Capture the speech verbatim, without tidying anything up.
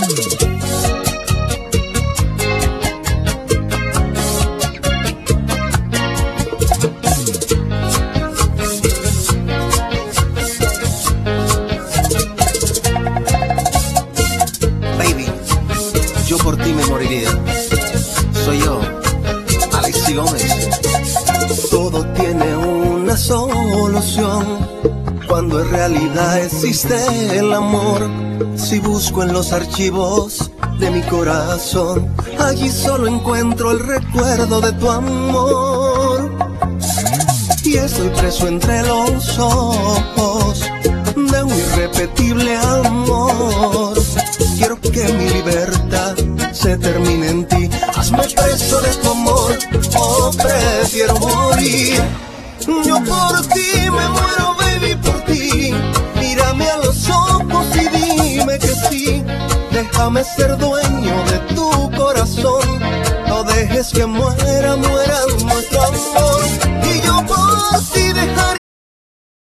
Yo por ti me moriría. Soy yo, Alexis Gómez. Todo tiene una solución cuando en realidad existe el amor. Si busco en los archivos de mi corazón, allí solo encuentro el recuerdo de tu amor. Y estoy preso entre los ojos de un irrepetible amor. Quiero que mi libertad se termine en ti. Hazme preso de tu amor, o prefiero morir. Yo por ti me muero, baby, por ti. Mírame a los ojos y dime que sí. Déjame ser dueño de tu corazón. No dejes que muera, muera nuestro amor.